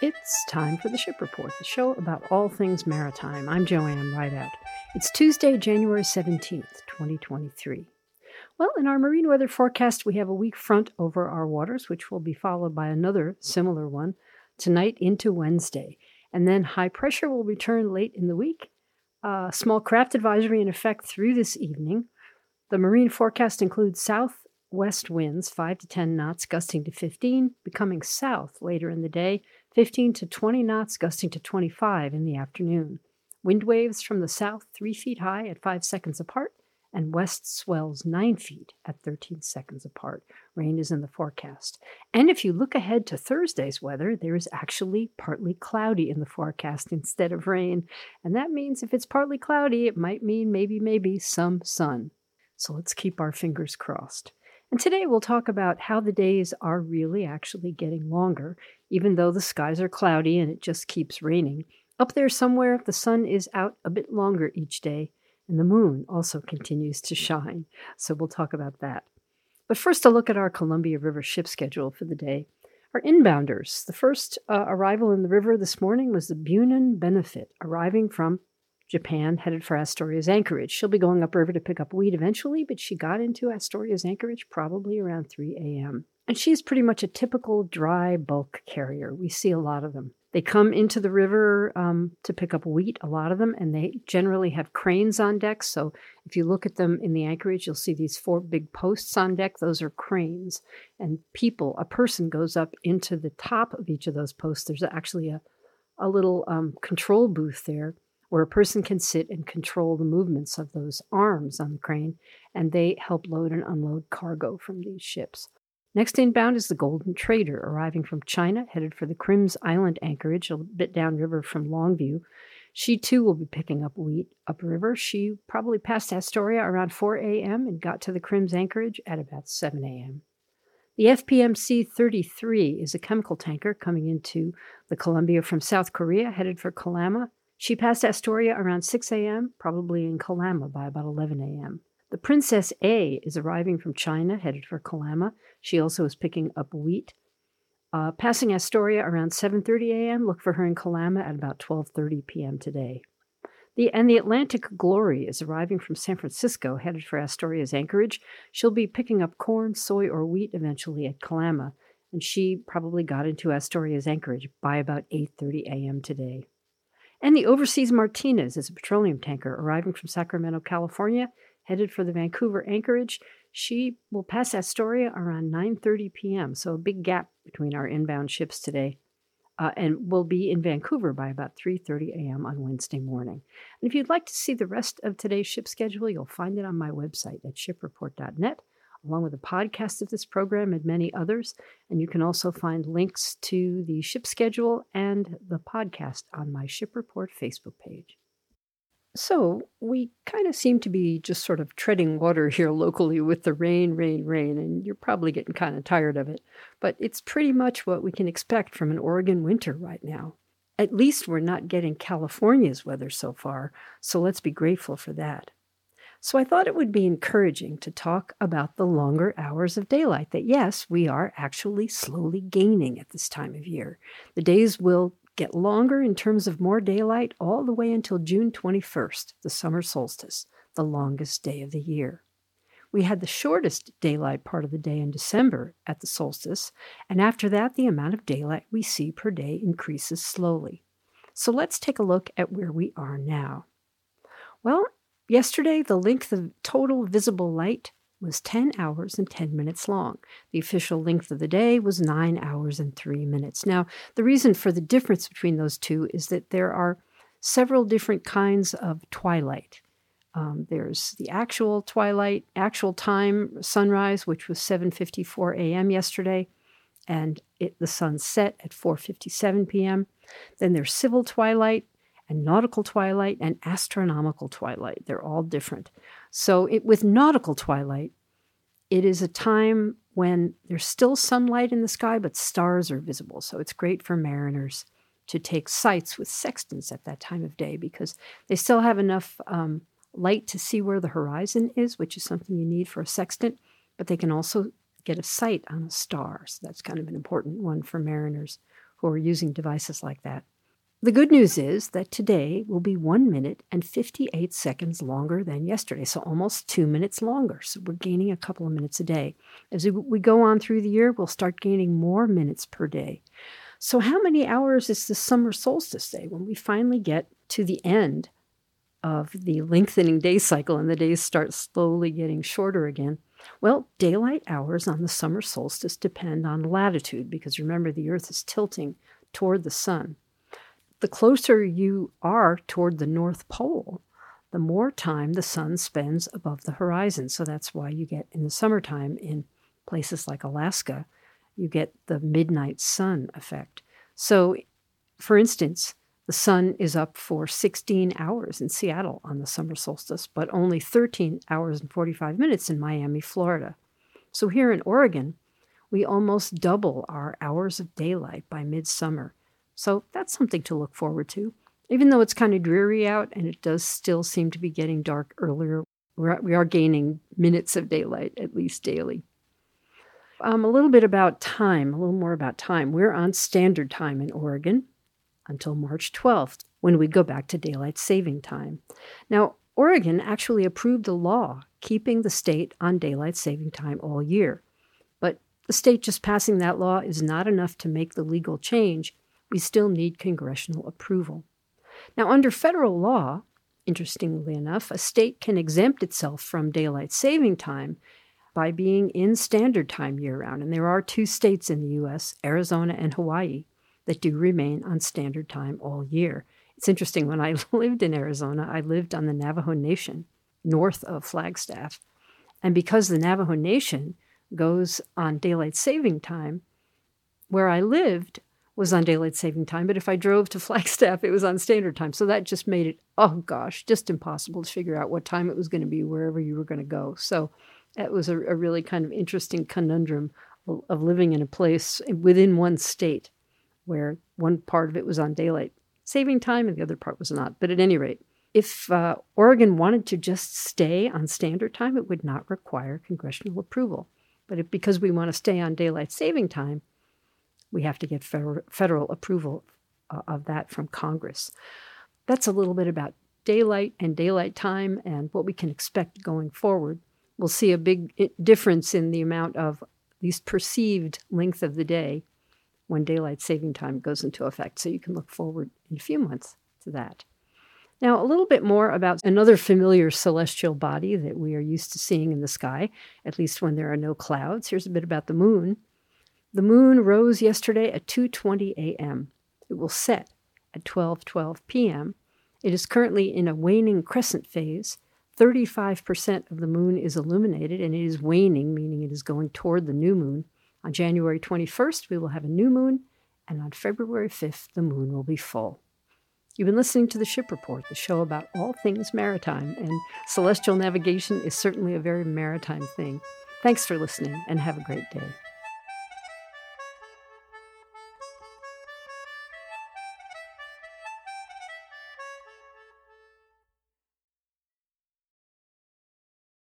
It's time for the Ship Report, the show about all things maritime. I'm Joanne Rideout. It's Tuesday, January 17th, 2023. Well, in our marine weather forecast, we have a weak front over our waters, which will be followed by another similar one tonight into Wednesday. And then high pressure will return late in the week. Small craft advisory in effect through this evening. The marine forecast includes southwest winds, 5 to 10 knots, gusting to 15, becoming south later in the day, 15 to 20 knots, gusting to 25 in the afternoon. Wind waves from the south 3 feet high at 5 seconds apart, and west swells 9 feet at 13 seconds apart. Rain is in the forecast. And if you look ahead to Thursday's weather, there is actually partly cloudy in the forecast instead of rain. And that means if it's partly cloudy, it might mean maybe some sun. So let's keep our fingers crossed. And today we'll talk about how the days are really actually getting longer, even though the skies are cloudy and it just keeps raining. Up there somewhere, the sun is out a bit longer each day, and the moon also continues to shine. So we'll talk about that. But first, a look at our Columbia River ship schedule for the day. Our inbounders. The first arrival in the river this morning was the Bunan Benefit, arriving from Japan, headed for Astoria's anchorage. She'll be going upriver to pick up wheat eventually, but she got into Astoria's anchorage probably around 3 a.m. And she's pretty much a typical dry bulk carrier. We see a lot of them. They come into the river to pick up wheat, a lot of them, and they generally have cranes on deck. So if you look at them in the anchorage, you'll see these 4 big posts on deck. Those are cranes. And a person goes up into the top of each of those posts. There's actually a little control booth there where a person can sit and control the movements of those arms on the crane, and they help load and unload cargo from these ships. Next inbound is the Golden Trader, arriving from China, headed for the Crims Island anchorage, a bit downriver from Longview. She, too, will be picking up wheat upriver. She probably passed Astoria around 4 a.m. and got to the Crims anchorage at about 7 a.m. The FPMC 33 is a chemical tanker coming into the Columbia from South Korea, headed for Kalama. She passed Astoria around 6 a.m., probably in Kalama by about 11 a.m. The Princess A is arriving from China, headed for Kalama. She also is picking up wheat. Passing Astoria around 7:30 a.m., look for her in Kalama at about 12:30 p.m. today. The Atlantic Glory is arriving from San Francisco, headed for Astoria's anchorage. She'll be picking up corn, soy, or wheat eventually at Kalama, and she probably got into Astoria's anchorage by about 8:30 a.m. today. And the Overseas Martinez is a petroleum tanker arriving from Sacramento, California, headed for the Vancouver anchorage. She will pass Astoria around 9:30 p.m., so a big gap between our inbound ships today, and will be in Vancouver by about 3:30 a.m. on Wednesday morning. And if you'd like to see the rest of today's ship schedule, you'll find it on my website at shipreport.net, along with a podcast of this program and many others. And you can also find links to the ship schedule and the podcast on my Ship Report Facebook page. So we kind of seem to be just sort of treading water here locally with the rain, and you're probably getting kind of tired of it. But it's pretty much what we can expect from an Oregon winter right now. At least we're not getting California's weather so far, so let's be grateful for that. So I thought it would be encouraging to talk about the longer hours of daylight, that yes, we are actually slowly gaining at this time of year. The days will get longer in terms of more daylight all the way until June 21st, the summer solstice, the longest day of the year. We had the shortest daylight part of the day in December at the solstice, and after that, the amount of daylight we see per day increases slowly. So let's take a look at where we are now. Well, yesterday, the length of total visible light was 10 hours and 10 minutes long. The official length of the day was 9 hours and 3 minutes. Now, the reason for the difference between those two is that there are several different kinds of twilight. There's the actual twilight, actual time sunrise, which was 7:54 a.m. yesterday, and the sun set at 4:57 p.m. Then there's civil twilight, and nautical twilight, and astronomical twilight. They're all different. So with nautical twilight, it is a time when there's still sunlight in the sky, but stars are visible. So it's great for mariners to take sights with sextants at that time of day because they still have enough light to see where the horizon is, which is something you need for a sextant, but they can also get a sight on a star. So that's kind of an important one for mariners who who are using devices like that. The good news is that today will be 1 minute and 58 seconds longer than yesterday, so almost 2 minutes longer. So we're gaining a couple of minutes a day. As we go on through the year, we'll start gaining more minutes per day. So how many hours is the summer solstice day when we finally get to the end of the lengthening day cycle and the days start slowly getting shorter again? Well, daylight hours on the summer solstice depend on latitude because remember, the Earth is tilting toward the sun. The closer you are toward the North Pole, the more time the sun spends above the horizon. So that's why you get in the summertime in places like Alaska, you get the midnight sun effect. So, for instance, the sun is up for 16 hours in Seattle on the summer solstice, but only 13 hours and 45 minutes in Miami, Florida. So here in Oregon, we almost double our hours of daylight by midsummer. So that's something to look forward to. Even though it's kind of dreary out and it does still seem to be getting dark earlier, we are gaining minutes of daylight, at least daily. A little more about time. We're on standard time in Oregon until March 12th, when we go back to daylight saving time. Now, Oregon actually approved a law keeping the state on daylight saving time all year. But the state just passing that law is not enough to make the legal change. We still need congressional approval. Now, under federal law, interestingly enough, a state can exempt itself from daylight saving time by being in standard time year-round. And there are 2 states in the U.S., Arizona and Hawaii, that do remain on standard time all year. It's interesting, when I lived in Arizona, I lived on the Navajo Nation, north of Flagstaff. And because the Navajo Nation goes on daylight saving time, where I lived was on daylight saving time, but if I drove to Flagstaff, it was on standard time. So that just made it, just impossible to figure out what time it was going to be wherever you were going to go. So that was a really kind of interesting conundrum of living in a place within one state where one part of it was on daylight saving time and the other part was not. But at any rate, if Oregon wanted to just stay on standard time, it would not require congressional approval. But because we want to stay on daylight saving time, we have to get federal approval of that from Congress. That's a little bit about daylight and daylight time and what we can expect going forward. We'll see a big difference in the amount of these perceived length of the day when daylight saving time goes into effect. So you can look forward in a few months to that. Now, a little bit more about another familiar celestial body that we are used to seeing in the sky, at least when there are no clouds. Here's a bit about the moon. The moon rose yesterday at 2:20 a.m. It will set at 12:12 p.m. It is currently in a waning crescent phase. 35% of the moon is illuminated, and it is waning, meaning it is going toward the new moon. On January 21st, we will have a new moon, and on February 5th, the moon will be full. You've been listening to The Ship Report, the show about all things maritime, and celestial navigation is certainly a very maritime thing. Thanks for listening, and have a great day.